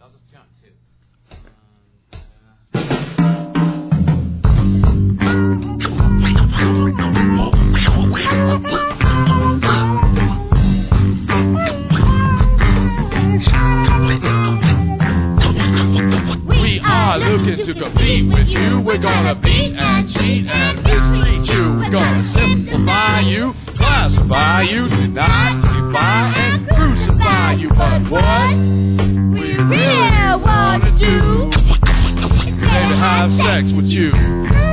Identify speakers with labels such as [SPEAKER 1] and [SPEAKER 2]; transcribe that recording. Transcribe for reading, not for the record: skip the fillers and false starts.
[SPEAKER 1] I'll just jump to.
[SPEAKER 2] We are looking to compete with you. We're gonna beat and cheat and mistreat you. We're gonna simplify you, classify you, deny, defy, and crucify you. But what we really wanna do is to have sex with you.